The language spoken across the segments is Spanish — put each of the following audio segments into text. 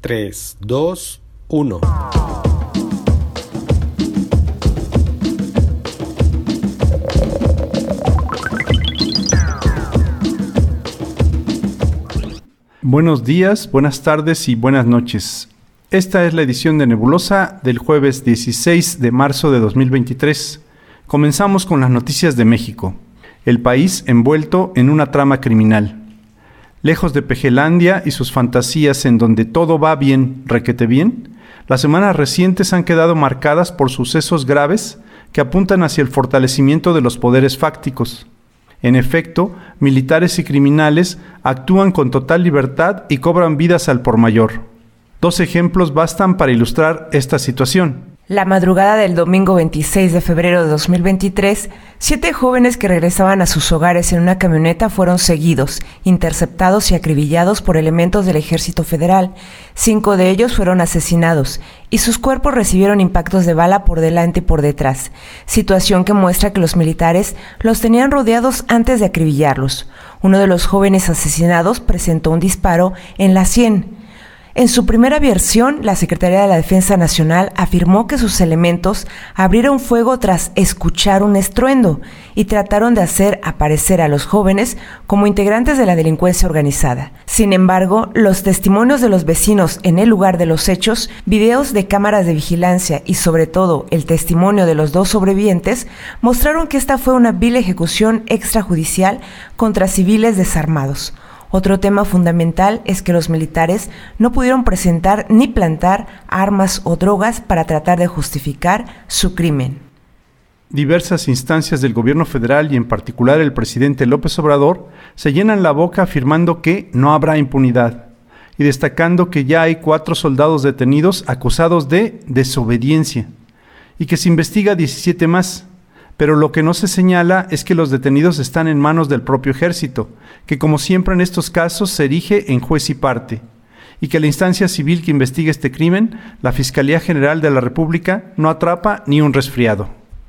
3, 2, 1. Buenos días, buenas tardes y buenas noches. Esta es la edición de Nebulosa del jueves 16 de marzo de 2023. Comenzamos con las noticias de México. El país envuelto en una trama criminal. Lejos de Pejelandia y sus fantasías en donde todo va bien, requete bien, las semanas recientes han quedado marcadas por sucesos graves que apuntan hacia el fortalecimiento de los poderes fácticos. En efecto, militares y criminales actúan con total libertad y cobran vidas al por mayor. 2 ejemplos bastan para ilustrar esta situación. La madrugada del domingo 26 de febrero de 2023, 7 jóvenes que regresaban a sus hogares en una camioneta fueron seguidos, interceptados y acribillados por elementos del Ejército Federal. 5 de ellos fueron asesinados y sus cuerpos recibieron impactos de bala por delante y por detrás, situación que muestra que los militares los tenían rodeados antes de acribillarlos. Uno de los jóvenes asesinados presentó un disparo en la sien. En su primera versión, la Secretaría de la Defensa Nacional afirmó que sus elementos abrieron fuego tras escuchar un estruendo y trataron de hacer aparecer a los jóvenes como integrantes de la delincuencia organizada. Sin embargo, los testimonios de los vecinos en el lugar de los hechos, videos de cámaras de vigilancia y sobre todo el testimonio de los 2 sobrevivientes mostraron que esta fue una vil ejecución extrajudicial contra civiles desarmados. Otro tema fundamental es que los militares no pudieron presentar ni plantar armas o drogas para tratar de justificar su crimen. Diversas instancias del gobierno federal y en particular el presidente López Obrador se llenan la boca afirmando que no habrá impunidad y destacando que ya hay 4 soldados detenidos acusados de desobediencia y que se investiga 17 más. Pero lo que no se señala es que los detenidos están en manos del propio ejército, que como siempre en estos casos se erige en juez y parte, y que la instancia civil que investiga este crimen, la Fiscalía General de la República, no atrapa ni un resfriado.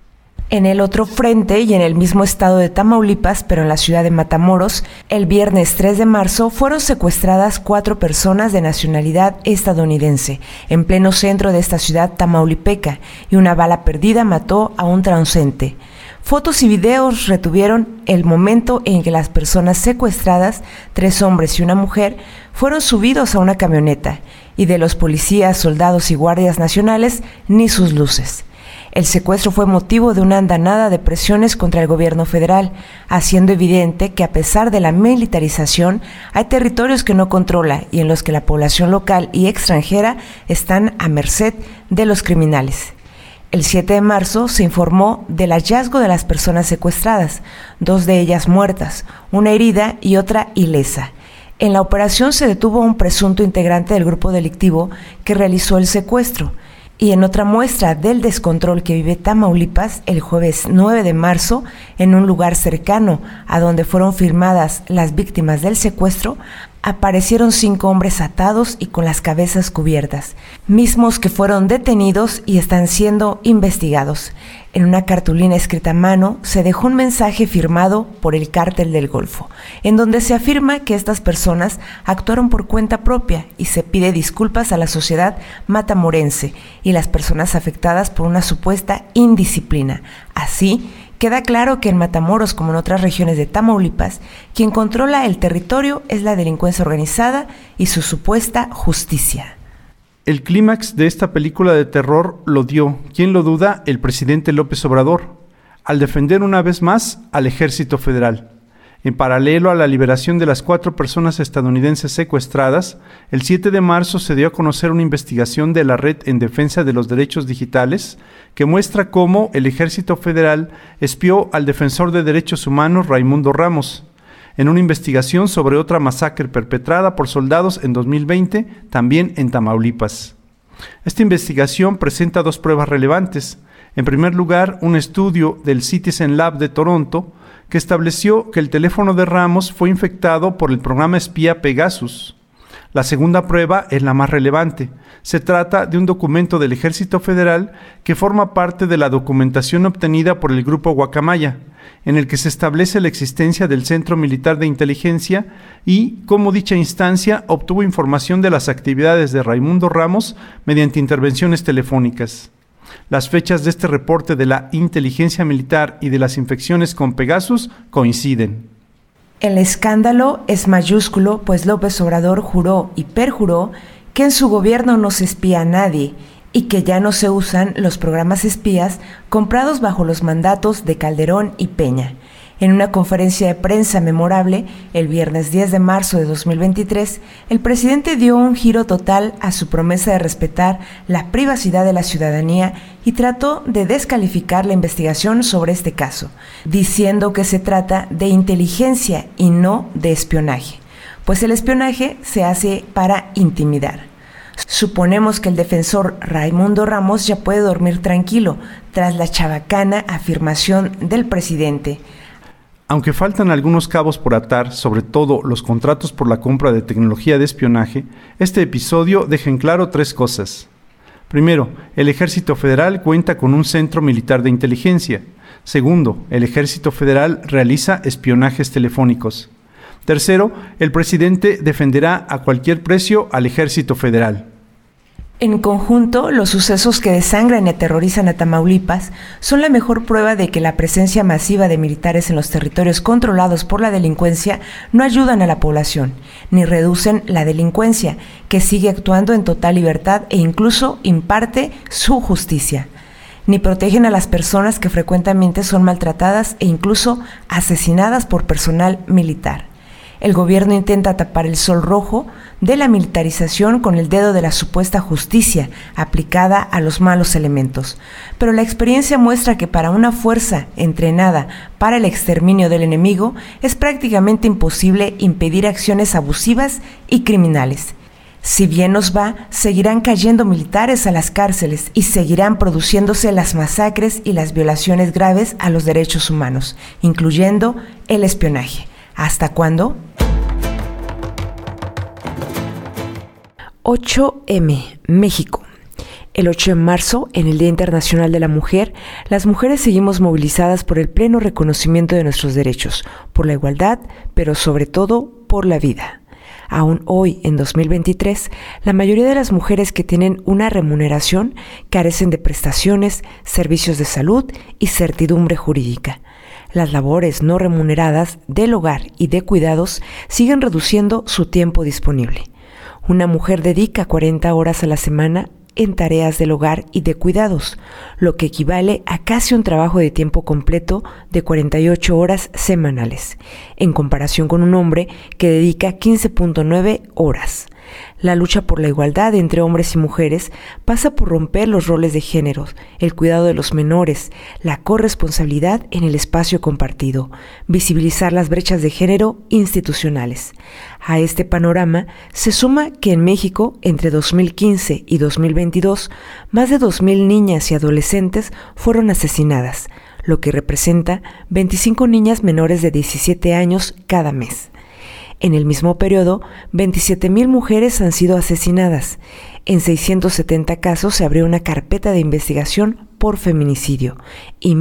En el otro frente y en el mismo estado de Tamaulipas, pero en la ciudad de Matamoros, el viernes 3 de marzo fueron secuestradas 4 personas de nacionalidad estadounidense, en pleno centro de esta ciudad tamaulipeca, y una bala perdida mató a un transeúnte. Fotos y videos retuvieron el momento en que las personas secuestradas, 3 hombres y una mujer, fueron subidos a una camioneta, y de los policías, soldados y guardias nacionales, ni sus luces. El secuestro fue motivo de una andanada de presiones contra el gobierno federal, haciendo evidente que a pesar de la militarización, hay territorios que no controla y en los que la población local y extranjera están a merced de los criminales. El 7 de marzo se informó del hallazgo de las personas secuestradas, 2 de ellas muertas, una herida y otra ilesa. En la operación se detuvo a un presunto integrante del grupo delictivo que realizó el secuestro. Y en otra muestra del descontrol que vive Tamaulipas, el jueves 9 de marzo, en un lugar cercano a donde fueron firmadas las víctimas del secuestro, aparecieron 5 hombres atados y con las cabezas cubiertas, mismos que fueron detenidos y están siendo investigados. En una cartulina escrita a mano se dejó un mensaje firmado por el Cártel del Golfo, en donde se afirma que estas personas actuaron por cuenta propia y se pide disculpas a la sociedad matamorense y las personas afectadas por una supuesta indisciplina. Así, queda claro que en Matamoros, como en otras regiones de Tamaulipas, quien controla el territorio es la delincuencia organizada y su supuesta justicia. El clímax de esta película de terror lo dio, ¿quién lo duda?, el presidente López Obrador, al defender una vez más al Ejército Federal. En paralelo a la liberación de las 4 personas estadounidenses secuestradas, el 7 de marzo se dio a conocer una investigación de la Red en Defensa de los Derechos Digitales que muestra cómo el Ejército Federal espió al defensor de derechos humanos Raimundo Ramos en una investigación sobre otra masacre perpetrada por soldados en 2020, también en Tamaulipas. Esta investigación presenta 2 pruebas relevantes. En primer lugar, un estudio del Citizen Lab de Toronto que estableció que el teléfono de Ramos fue infectado por el programa espía Pegasus. La segunda prueba es la más relevante. Se trata de un documento del Ejército Federal que forma parte de la documentación obtenida por el Grupo Guacamaya, en el que se establece la existencia del Centro Militar de Inteligencia y cómo dicha instancia obtuvo información de las actividades de Raimundo Ramos mediante intervenciones telefónicas. Las fechas de este reporte de la inteligencia militar y de las infecciones con Pegasus coinciden. El escándalo es mayúsculo, pues López Obrador juró y perjuró que en su gobierno no se espía a nadie y que ya no se usan los programas espías comprados bajo los mandatos de Calderón y Peña. En una conferencia de prensa memorable, el viernes 10 de marzo de 2023, el presidente dio un giro total a su promesa de respetar la privacidad de la ciudadanía y trató de descalificar la investigación sobre este caso, diciendo que se trata de inteligencia y no de espionaje, pues el espionaje se hace para intimidar. Suponemos que el defensor Raimundo Ramos ya puede dormir tranquilo tras la chabacana afirmación del presidente. Aunque faltan algunos cabos por atar, sobre todo los contratos por la compra de tecnología de espionaje, este episodio deja en claro 3 cosas. Primero, el Ejército Federal cuenta con un centro militar de inteligencia. Segundo, el Ejército Federal realiza espionajes telefónicos. Tercero, el presidente defenderá a cualquier precio al Ejército Federal. En conjunto, los sucesos que desangran y aterrorizan a Tamaulipas son la mejor prueba de que la presencia masiva de militares en los territorios controlados por la delincuencia no ayudan a la población, ni reducen la delincuencia, que sigue actuando en total libertad e incluso imparte su justicia, ni protegen a las personas que frecuentemente son maltratadas e incluso asesinadas por personal militar. El gobierno intenta tapar el sol rojo de la militarización con el dedo de la supuesta justicia aplicada a los malos elementos. Pero la experiencia muestra que para una fuerza entrenada para el exterminio del enemigo es prácticamente imposible impedir acciones abusivas y criminales. Si bien nos va, seguirán cayendo militares a las cárceles y seguirán produciéndose las masacres y las violaciones graves a los derechos humanos, incluyendo el espionaje. ¿Hasta cuándo? 8M, México. El 8 de marzo, en el Día Internacional de la Mujer, las mujeres seguimos movilizadas por el pleno reconocimiento de nuestros derechos, por la igualdad, pero sobre todo por la vida. Aún hoy, en 2023, la mayoría de las mujeres que tienen una remuneración carecen de prestaciones, servicios de salud y certidumbre jurídica. Las labores no remuneradas del hogar y de cuidados siguen reduciendo su tiempo disponible. Una mujer dedica 40 horas a la semana en tareas del hogar y de cuidados, lo que equivale a casi un trabajo de tiempo completo de 48 horas semanales, en comparación con un hombre que dedica 15.9 horas. La lucha por la igualdad entre hombres y mujeres pasa por romper los roles de género, el cuidado de los menores, la corresponsabilidad en el espacio compartido, visibilizar las brechas de género institucionales. A este panorama se suma que en México, entre 2015 y 2022, más de 2,000 niñas y adolescentes fueron asesinadas, lo que representa 25 niñas menores de 17 años cada mes. En el mismo periodo, 27,000 mujeres han sido asesinadas. En 670 casos se abrió una carpeta de investigación por feminicidio y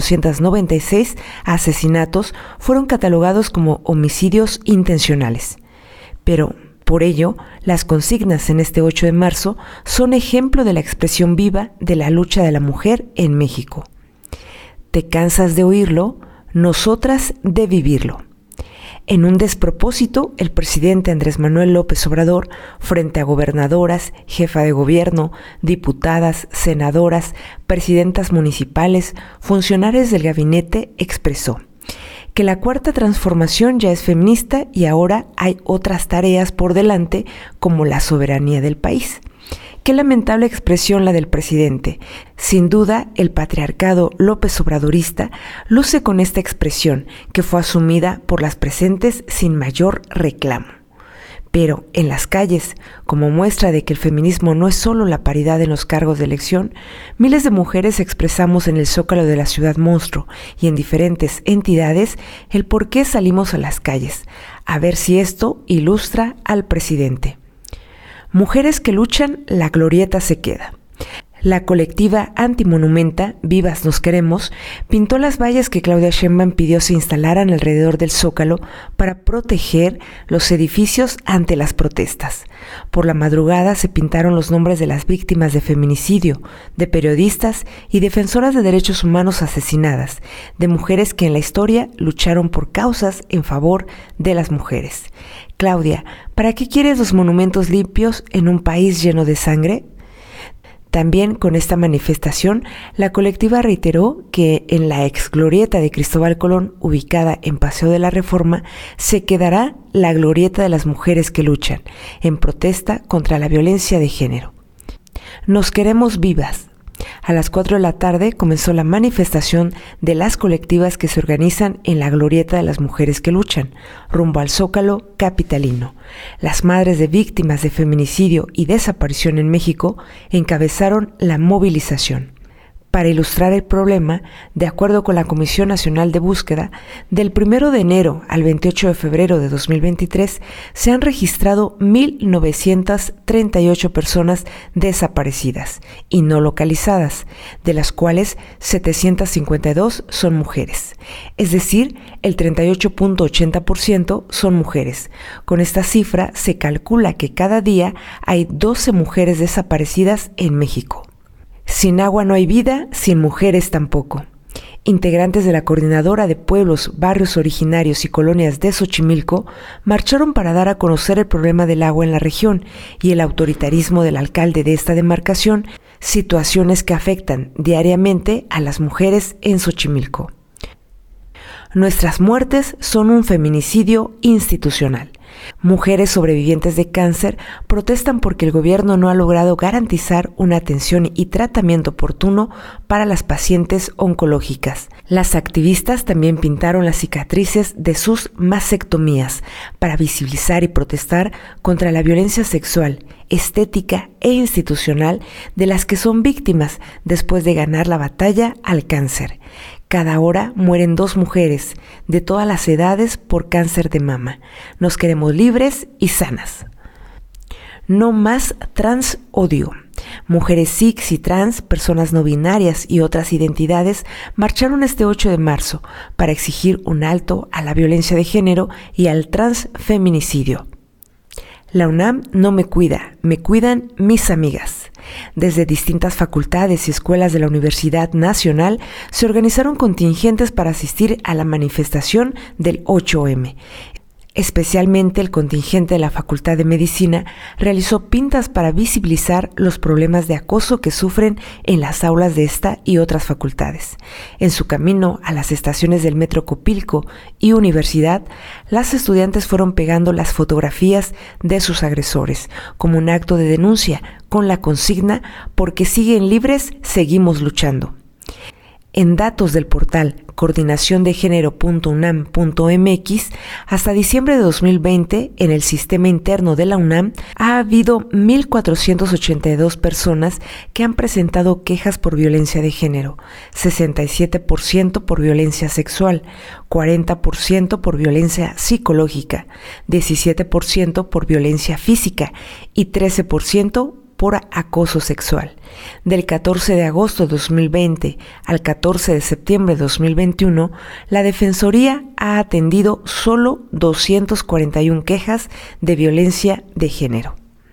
1,496 asesinatos fueron catalogados como homicidios intencionales. Pero, por ello, las consignas en este 8 de marzo son ejemplo de la expresión viva de la lucha de la mujer en México. ¿Te cansas de oírlo? Nosotras de vivirlo. En un despropósito, el presidente Andrés Manuel López Obrador, frente a gobernadoras, jefa de gobierno, diputadas, senadoras, presidentas municipales, funcionarios del gabinete, expresó que la cuarta transformación ya es feminista y ahora hay otras tareas por delante como la soberanía del país. Qué lamentable expresión la del presidente. Sin duda, el patriarcado López Obradorista luce con esta expresión que fue asumida por las presentes sin mayor reclamo. Pero en las calles, como muestra de que el feminismo no es solo la paridad en los cargos de elección, miles de mujeres expresamos en el Zócalo de la Ciudad Monstruo y en diferentes entidades el por qué salimos a las calles, a ver si esto ilustra al presidente. Mujeres que luchan, la glorieta se queda. La colectiva Antimonumenta, Vivas Nos Queremos, pintó las vallas que Claudia Sheinbaum pidió se instalaran alrededor del Zócalo para proteger los edificios ante las protestas. Por la madrugada se pintaron los nombres de las víctimas de feminicidio, de periodistas y defensoras de derechos humanos asesinadas, de mujeres que en la historia lucharon por causas en favor de las mujeres. Claudia, ¿para qué quieres los monumentos limpios en un país lleno de sangre? También con esta manifestación, la colectiva reiteró que en la ex glorieta de Cristóbal Colón, ubicada en Paseo de la Reforma, se quedará la glorieta de las mujeres que luchan, en protesta contra la violencia de género. Nos queremos vivas. A las 4 de la tarde comenzó la manifestación de las colectivas que se organizan en la glorieta de las mujeres que luchan, rumbo al Zócalo capitalino. Las madres de víctimas de feminicidio y desaparición en México encabezaron la movilización. Para ilustrar el problema, de acuerdo con la Comisión Nacional de Búsqueda, del 1 de enero al 28 de febrero de 2023 se han registrado 1.938 personas desaparecidas y no localizadas, de las cuales 752 son mujeres. Es decir, el 38.80% son mujeres. Con esta cifra se calcula que cada día hay 12 mujeres desaparecidas en México. Sin agua no hay vida, sin mujeres tampoco. Integrantes de la Coordinadora de Pueblos, Barrios Originarios y Colonias de Xochimilco marcharon para dar a conocer el problema del agua en la región y el autoritarismo del alcalde de esta demarcación, situaciones que afectan diariamente a las mujeres en Xochimilco. Nuestras muertes son un feminicidio institucional. Mujeres sobrevivientes de cáncer protestan porque el gobierno no ha logrado garantizar una atención y tratamiento oportuno para las pacientes oncológicas. Las activistas también pintaron las cicatrices de sus mastectomías para visibilizar y protestar contra la violencia sexual, estética e institucional de las que son víctimas después de ganar la batalla al cáncer. Cada hora mueren 2 mujeres de todas las edades por cáncer de mama. Nos queremos libres y sanas. No más trans odio. Mujeres cis y trans, personas no binarias y otras identidades marcharon este 8 de marzo para exigir un alto a la violencia de género y al transfeminicidio. La UNAM no me cuida, me cuidan mis amigas. Desde distintas facultades y escuelas de la Universidad Nacional se organizaron contingentes para asistir a la manifestación del 8M. Especialmente el contingente de la Facultad de Medicina realizó pintas para visibilizar los problemas de acoso que sufren en las aulas de esta y otras facultades. En su camino a las estaciones del Metro Copilco y Universidad, las estudiantes fueron pegando las fotografías de sus agresores como un acto de denuncia con la consigna "Porque siguen libres, seguimos luchando". En datos del portal coordinaciondegénero.unam.mx, hasta diciembre de 2020, en el sistema interno de la UNAM, ha habido 1.482 personas que han presentado quejas por violencia de género, 67% por violencia sexual, 40% por violencia psicológica, 17% por violencia física y 13% por acoso sexual. Del 14 de agosto de 2020 al 14 de septiembre de 2021, la Defensoría ha atendido solo 241 quejas de violencia de género.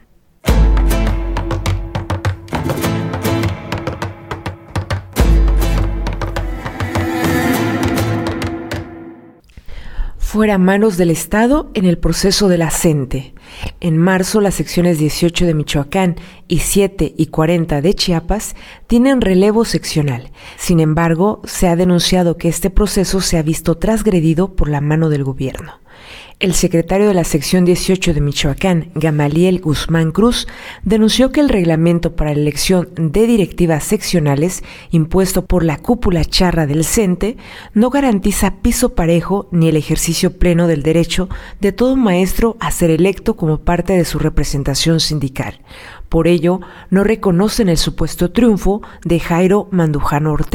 Fuera manos del Estado en el proceso de la CENTE. En marzo, las secciones 18 de Michoacán y 7 y 40 de Chiapas tienen relevo seccional. Sin embargo, se ha denunciado que este proceso se ha visto transgredido por la mano del gobierno. El secretario de la sección 18 de Michoacán, Gamaliel Guzmán Cruz, denunció que el reglamento para la elección de directivas seccionales, impuesto por la cúpula charra del CENTE, no garantiza piso parejo ni el ejercicio pleno del derecho de todo maestro a ser electo como parte de su representación sindical. Por ello, no reconocen el supuesto triunfo de Jairo Mandujano Ortega.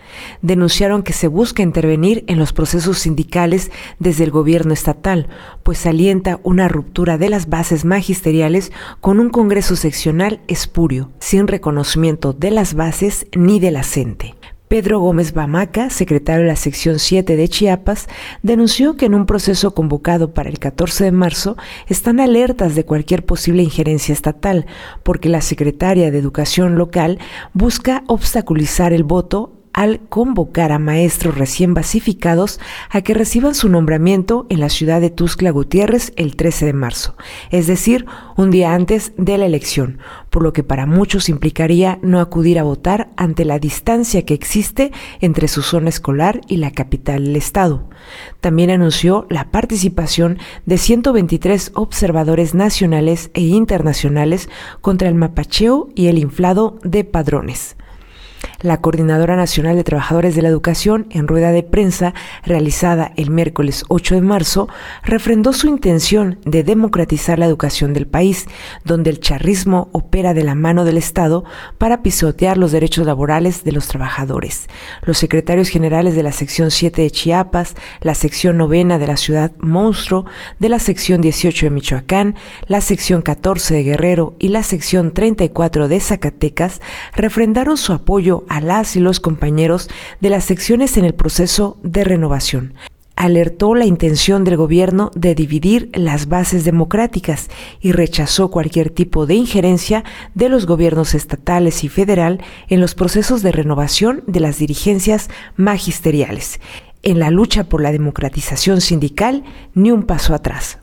Denunciaron que se busca intervenir en los procesos sindicales desde el gobierno estatal, pues alienta una ruptura de las bases magisteriales con un Congreso seccional espurio, sin reconocimiento de las bases ni de la CENTE. Pedro Gómez Bamaca, secretario de la sección 7 de Chiapas, denunció que en un proceso convocado para el 14 de marzo están alertas de cualquier posible injerencia estatal, porque la secretaria de Educación local busca obstaculizar el voto al convocar a maestros recién basificados a que reciban su nombramiento en la ciudad de Tuxtla Gutiérrez el 13 de marzo, es decir, un día antes de la elección, por lo que para muchos implicaría no acudir a votar ante la distancia que existe entre su zona escolar y la capital del estado. También anunció la participación de 123 observadores nacionales e internacionales contra el mapacheo y el inflado de padrones. La Coordinadora Nacional de Trabajadores de la Educación, en rueda de prensa realizada el miércoles 8 de marzo, refrendó su intención de democratizar la educación del país, donde el charrismo opera de la mano del Estado para pisotear los derechos laborales de los trabajadores. Los secretarios generales de la sección 7 de Chiapas, la sección 9 de la ciudad Monstruo, de la sección 18 de Michoacán, la sección 14 de Guerrero y la sección 34 de Zacatecas refrendaron su apoyo a las y los compañeros de las secciones en el proceso de renovación. Alertó la intención del gobierno de dividir las bases democráticas y rechazó cualquier tipo de injerencia de los gobiernos estatales y federal en los procesos de renovación de las dirigencias magisteriales. En la lucha por la democratización sindical, ni un paso atrás.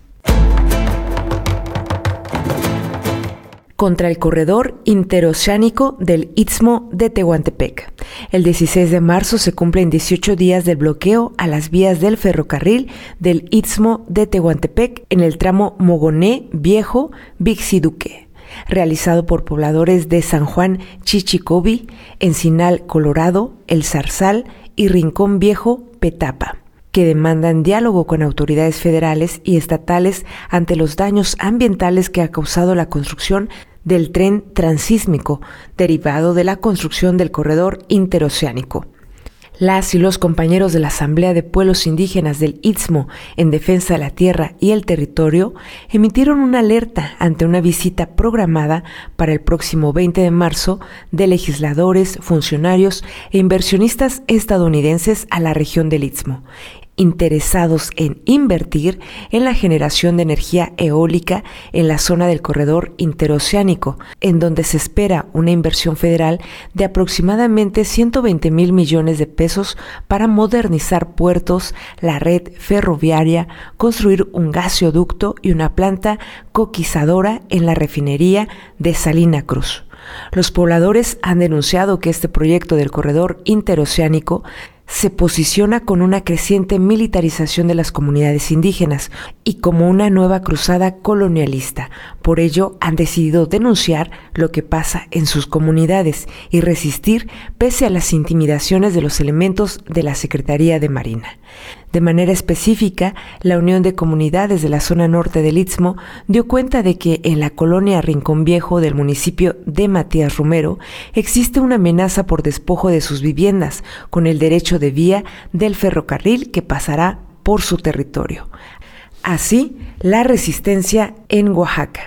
Contra el corredor interoceánico del Istmo de Tehuantepec. El 16 de marzo se cumplen 18 días del bloqueo a las vías del ferrocarril del Istmo de Tehuantepec en el tramo Mogoné Viejo-Vixiduque, realizado por pobladores de San Juan Chichicobi, Encinal Colorado, El Zarzal y Rincón Viejo Petapa, que demandan diálogo con autoridades federales y estatales ante los daños ambientales que ha causado la construcción del tren transísmico derivado de la construcción del corredor interoceánico. Las y los compañeros de la Asamblea de Pueblos Indígenas del Istmo en defensa de la tierra y el territorio emitieron una alerta ante una visita programada para el próximo 20 de marzo de legisladores, funcionarios e inversionistas estadounidenses a la región del Istmo, interesados en invertir en la generación de energía eólica en la zona del corredor interoceánico, en donde se espera una inversión federal de aproximadamente 120,000 millones de pesos para modernizar puertos, la red ferroviaria, construir un gasoducto y una planta coquizadora en la refinería de Salina Cruz. Los pobladores han denunciado que este proyecto del corredor interoceánico se posiciona con una creciente militarización de las comunidades indígenas y como una nueva cruzada colonialista. Por ello, han decidido denunciar lo que pasa en sus comunidades y resistir pese a las intimidaciones de los elementos de la Secretaría de Marina. De manera específica, la Unión de Comunidades de la zona norte del Istmo dio cuenta de que en la colonia Rincón Viejo del municipio de Matías Romero existe una amenaza por despojo de sus viviendas con el derecho de vía del ferrocarril que pasará por su territorio. Así, la resistencia en Oaxaca.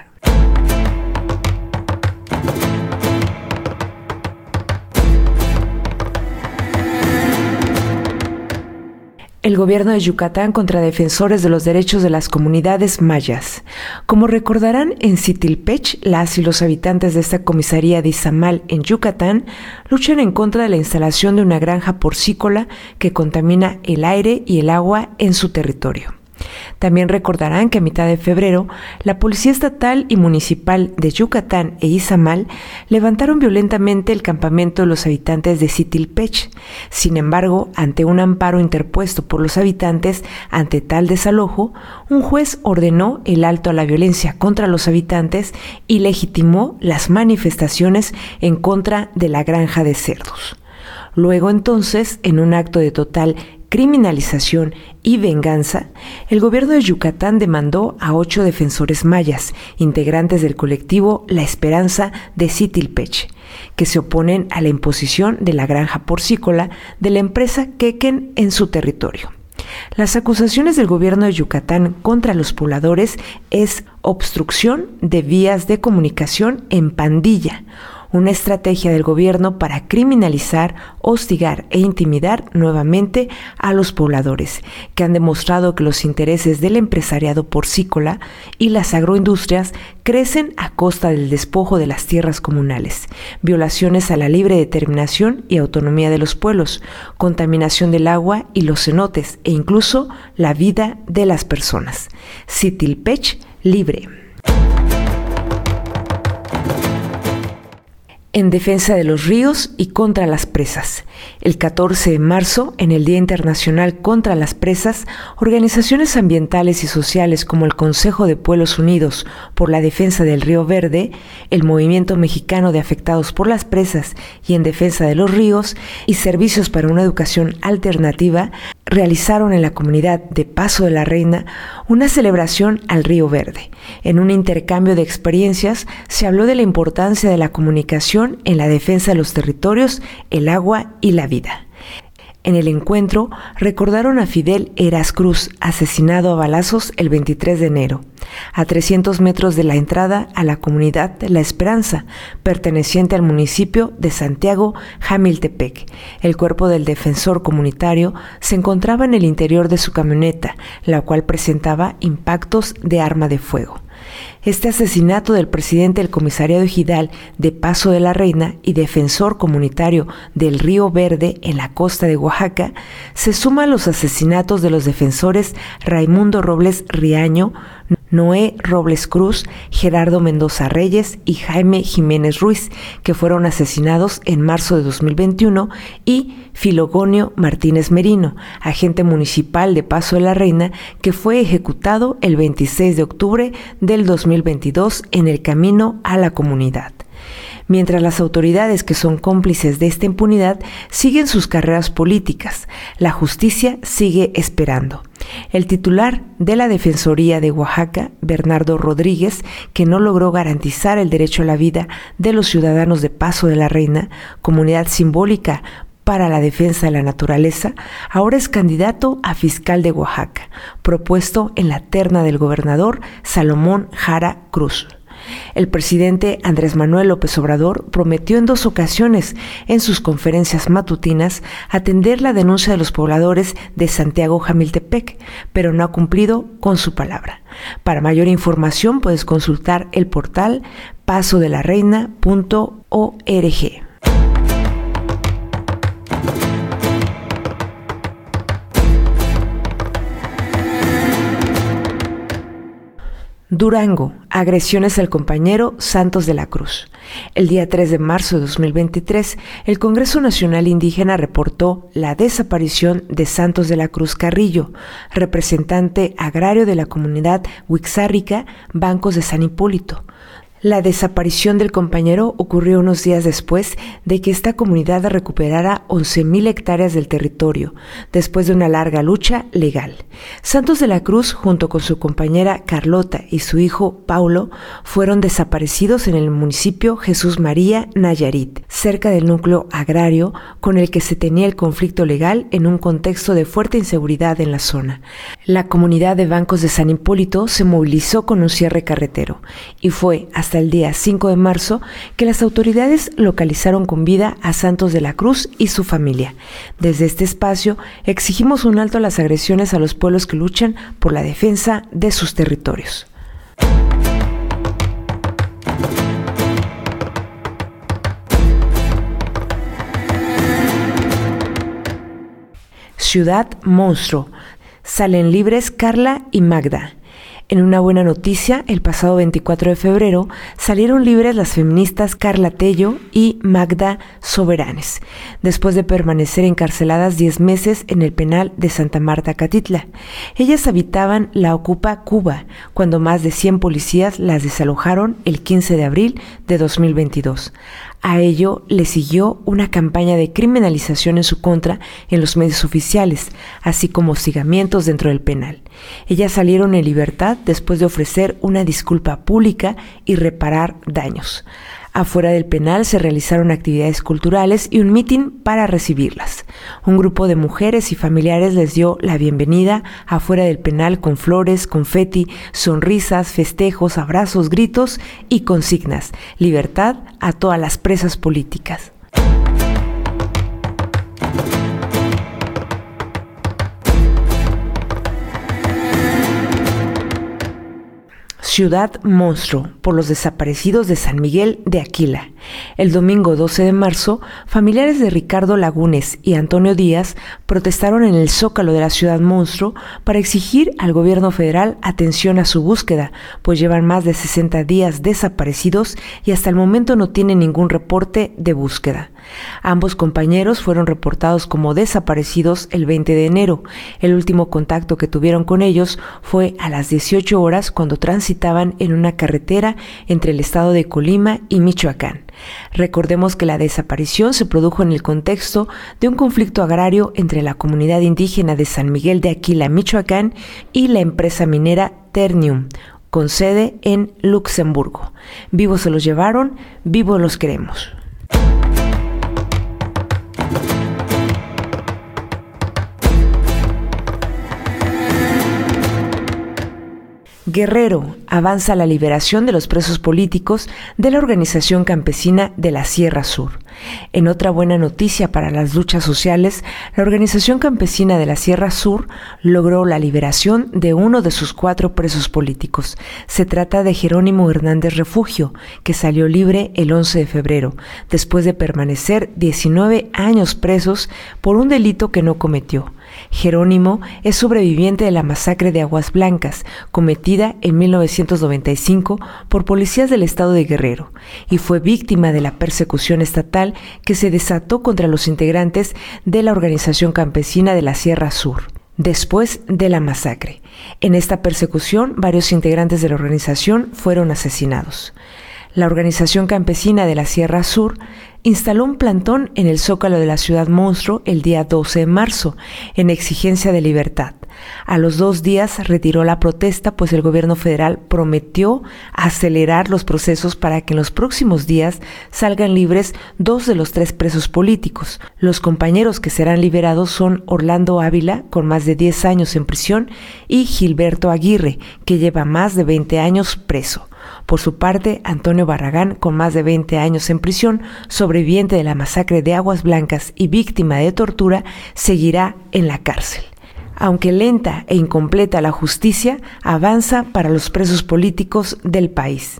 El gobierno de Yucatán contra defensores de los derechos de las comunidades mayas. Como recordarán, en Citilpech, las y los habitantes de esta comisaría de Izamal, en Yucatán, luchan en contra de la instalación de una granja porcícola que contamina el aire y el agua en su territorio. También recordarán que a mitad de febrero, la Policía Estatal y Municipal de Yucatán e Izamal levantaron violentamente el campamento de los habitantes de Citilpech. Sin embargo, ante un amparo interpuesto por los habitantes ante tal desalojo, un juez ordenó el alto a la violencia contra los habitantes y legitimó las manifestaciones en contra de la granja de cerdos. Luego entonces, en un acto de total criminalización y venganza, el gobierno de Yucatán demandó a 8 defensores mayas, integrantes del colectivo La Esperanza de Citilpech, que se oponen a la imposición de la granja porcícola de la empresa Quequén en su territorio. Las acusaciones del gobierno de Yucatán contra los pobladores es obstrucción de vías de comunicación en pandilla, una estrategia del gobierno para criminalizar, hostigar e intimidar nuevamente a los pobladores, que han demostrado que los intereses del empresariado porcícola y las agroindustrias crecen a costa del despojo de las tierras comunales, violaciones a la libre determinación y autonomía de los pueblos, contaminación del agua y los cenotes e incluso la vida de las personas. Citilpech libre. En defensa de los ríos y contra las presas. El 14 de marzo, en el Día Internacional contra las Presas, organizaciones ambientales y sociales como el Consejo de Pueblos Unidos por la Defensa del Río Verde, el Movimiento Mexicano de Afectados por las Presas y en Defensa de los Ríos y Servicios para una Educación Alternativa, realizaron en la comunidad de Paso de la Reina una celebración al Río Verde. En un intercambio de experiencias se habló de la importancia de la comunicación en la defensa de los territorios, el agua y la vida. En el encuentro recordaron a Fidel Heras Cruz, asesinado a balazos el 23 de enero, a 300 metros de la entrada a la comunidad La Esperanza, perteneciente al municipio de Santiago Jamiltepec. El cuerpo del defensor comunitario se encontraba en el interior de su camioneta, la cual presentaba impactos de arma de fuego. Este asesinato del presidente del Comisariado Ejidal de Paso de la Reina y defensor comunitario del Río Verde en la costa de Oaxaca se suma a los asesinatos de los defensores Raimundo Robles Riaño, Noé Robles Cruz, Gerardo Mendoza Reyes y Jaime Jiménez Ruiz, que fueron asesinados en marzo de 2021, y Filogonio Martínez Merino, agente municipal de Paso de la Reina, que fue ejecutado el 26 de octubre del 2022 en el camino a la comunidad. Mientras las autoridades que son cómplices de esta impunidad siguen sus carreras políticas, la justicia sigue esperando. El titular de la Defensoría de Oaxaca, Bernardo Rodríguez, que no logró garantizar el derecho a la vida de los ciudadanos de Paso de la Reina, comunidad simbólica para la defensa de la naturaleza, ahora es candidato a fiscal de Oaxaca, propuesto en la terna del gobernador Salomón Jara Cruz. El presidente Andrés Manuel López Obrador prometió en 2 ocasiones en sus conferencias matutinas atender la denuncia de los pobladores de Santiago Jamiltepec, pero no ha cumplido con su palabra. Para mayor información puedes consultar el portal pasodelarreina.org. Durango, agresiones al compañero Santos de la Cruz. El día 3 de marzo de 2023, el Congreso Nacional Indígena reportó la desaparición de Santos de la Cruz Carrillo, representante agrario de la comunidad Huixárrica, Bancos de San Hipólito. La desaparición del compañero ocurrió unos días después de que esta comunidad recuperara 11,000 hectáreas del territorio, después de una larga lucha legal. Santos de la Cruz, junto con su compañera Carlota y su hijo Paulo, fueron desaparecidos en el municipio Jesús María, Nayarit, cerca del núcleo agrario con el que se tenía el conflicto legal en un contexto de fuerte inseguridad en la zona. La comunidad de Bancos de San Hipólito se movilizó con un cierre carretero y fue hasta el día 5 de marzo que las autoridades localizaron con vida a Santos de la Cruz y su familia. Desde este espacio exigimos un alto a las agresiones a los pueblos que luchan por la defensa de sus territorios. Ciudad Monstruo. Salen libres Carla y Magda. En una buena noticia, el pasado 24 de febrero salieron libres las feministas Carla Tello y Magda Soberanes, después de permanecer encarceladas 10 meses en el penal de Santa Marta, Catitla. Ellas habitaban la Ocupa Cuba, cuando más de 100 policías las desalojaron el 15 de abril de 2022. A ello le siguió una campaña de criminalización en su contra en los medios oficiales, así como hostigamientos dentro del penal. Ellas salieron en libertad después de ofrecer una disculpa pública y reparar daños. Afuera del penal se realizaron actividades culturales y un mitin para recibirlas. Un grupo de mujeres y familiares les dio la bienvenida afuera del penal con flores, confeti, sonrisas, festejos, abrazos, gritos y consignas: libertad a todas las presas políticas. Ciudad Monstruo, por los desaparecidos de San Miguel de Aquila. El domingo 12 de marzo, familiares de Ricardo Lagunes y Antonio Díaz protestaron en el Zócalo de la Ciudad Monstruo para exigir al gobierno federal atención a su búsqueda, pues llevan más de 60 días desaparecidos y hasta el momento no tienen ningún reporte de búsqueda. Ambos compañeros fueron reportados como desaparecidos el 20 de enero. El último contacto que tuvieron con ellos fue a las 18 horas cuando transitaban en una carretera entre el estado de Colima y Michoacán. Recordemos que la desaparición se produjo en el contexto de un conflicto agrario entre la comunidad indígena de San Miguel de Aquila, Michoacán, y la empresa minera Ternium, con sede en Luxemburgo. Vivos se los llevaron, vivos los queremos. Guerrero, avanza la liberación de los presos políticos de la organización campesina de la Sierra Sur. En otra buena noticia para las luchas sociales, la organización campesina de la Sierra Sur logró la liberación de uno de sus 4 presos políticos. Se trata de Jerónimo Hernández Refugio, que salió libre el 11 de febrero, después de permanecer 19 años presos por un delito que no cometió. Jerónimo es sobreviviente de la masacre de Aguas Blancas, cometida en 1995 por policías del estado de Guerrero, y fue víctima de la persecución estatal que se desató contra los integrantes de la organización campesina de la Sierra Sur después de la masacre. En esta persecución, varios integrantes de la organización fueron asesinados. La organización campesina de la Sierra Sur instaló un plantón en el Zócalo de la Ciudad Monstruo el día 12 de marzo, en exigencia de libertad. A los 2 días retiró la protesta, pues el gobierno federal prometió acelerar los procesos para que en los próximos días salgan libres 2 de los 3 presos políticos. Los compañeros que serán liberados son Orlando Ávila, con más de 10 años en prisión, y Gilberto Aguirre, que lleva más de 20 años preso. Por su parte, Antonio Barragán, con más de 20 años en prisión, sobreviviente de la masacre de Aguas Blancas y víctima de tortura, seguirá en la cárcel. Aunque lenta e incompleta, la justicia avanza para los presos políticos del país.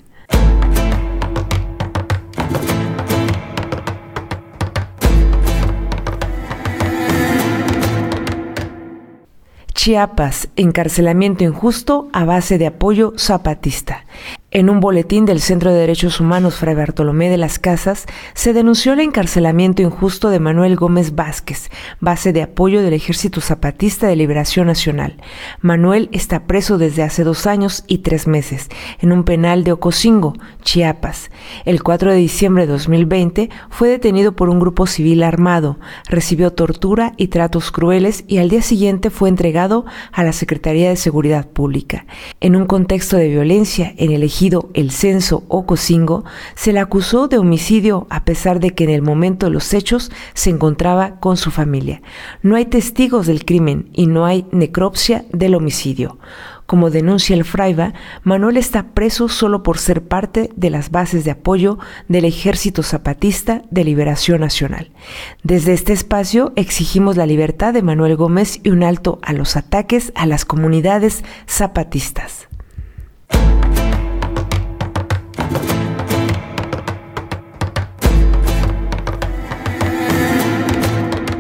Chiapas, encarcelamiento injusto a base de apoyo zapatista. En un boletín del Centro de Derechos Humanos Fray Bartolomé de las Casas se denunció el encarcelamiento injusto de Manuel Gómez Vázquez, base de apoyo del Ejército Zapatista de Liberación Nacional. Manuel está preso desde hace 2 años y 3 meses en un penal de Ocosingo, Chiapas. El 4 de diciembre de 2020 fue detenido por un grupo civil armado, recibió tortura y tratos crueles y al día siguiente fue entregado a la Secretaría de Seguridad Pública. En un contexto de violencia en el ejido El Censo Ocosingo, se le acusó de homicidio a pesar de que en el momento de los hechos se encontraba con su familia. No hay testigos del crimen y no hay necropsia del homicidio. Como denuncia el Fraiba, Manuel está preso solo por ser parte de las bases de apoyo del Ejército Zapatista de Liberación Nacional. Desde este espacio exigimos la libertad de Manuel Gómez y un alto a los ataques a las comunidades zapatistas.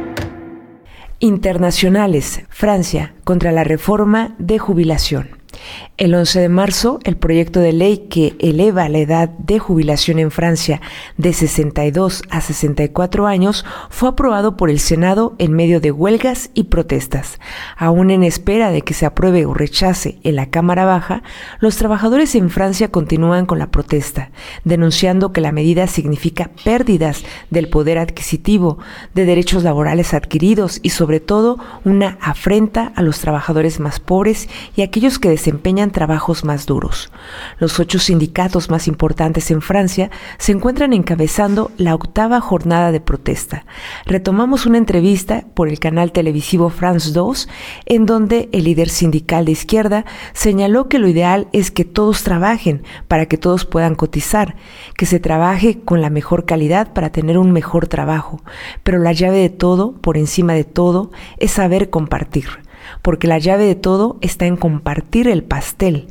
Internacionales, Francia, contra la reforma de jubilación. El 11 de marzo, el proyecto de ley que eleva la edad de jubilación en Francia de 62 a 64 años fue aprobado por el Senado en medio de huelgas y protestas. Aún en espera de que se apruebe o rechace en la Cámara Baja, los trabajadores en Francia continúan con la protesta, denunciando que la medida significa pérdidas del poder adquisitivo, de derechos laborales adquiridos y sobre todo una afrenta a los trabajadores más pobres y aquellos que desempeñan trabajos más duros. Los 8 sindicatos más importantes en Francia se encuentran encabezando la 8ª jornada de protesta. Retomamos una entrevista por el canal televisivo France 2, en donde el líder sindical de izquierda señaló que lo ideal es que todos trabajen para que todos puedan cotizar, que se trabaje con la mejor calidad para tener un mejor trabajo, pero la llave de todo, por encima de todo, es saber compartir. Porque la llave de todo está en compartir el pastel.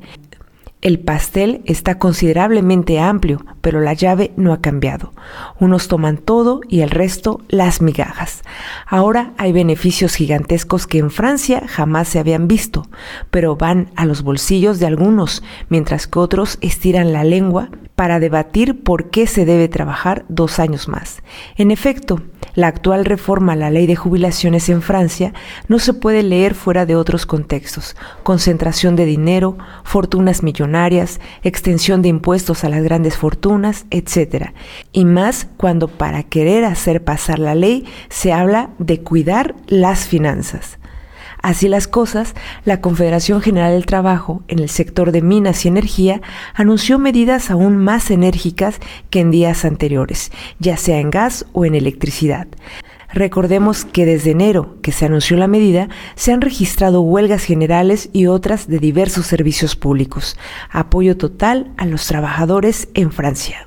El pastel está considerablemente amplio, pero la llave no ha cambiado. Unos toman todo y el resto las migajas. Ahora hay beneficios gigantescos que en Francia jamás se habían visto, pero van a los bolsillos de algunos, mientras que otros estiran la lengua para debatir por qué se debe trabajar 2 años más. En efecto, la actual reforma a la ley de jubilaciones en Francia no se puede leer fuera de otros contextos: concentración de dinero, fortunas millonarias, extensión de impuestos a las grandes fortunas, etc. Y más cuando para querer hacer pasar la ley se habla de cuidar las finanzas. Así las cosas, la Confederación General del Trabajo, en el sector de minas y energía, anunció medidas aún más enérgicas que en días anteriores, ya sea en gas o en electricidad. Recordemos que desde enero que se anunció la medida, se han registrado huelgas generales y otras de diversos servicios públicos. Apoyo total a los trabajadores en Francia.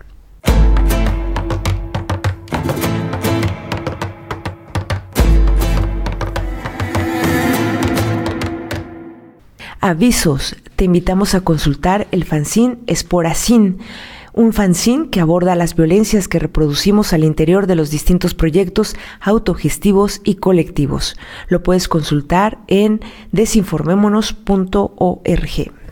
Avisos: te invitamos a consultar el fanzine Esporacin, un fanzine que aborda las violencias que reproducimos al interior de los distintos proyectos autogestivos y colectivos. Lo puedes consultar en desinformémonos.org.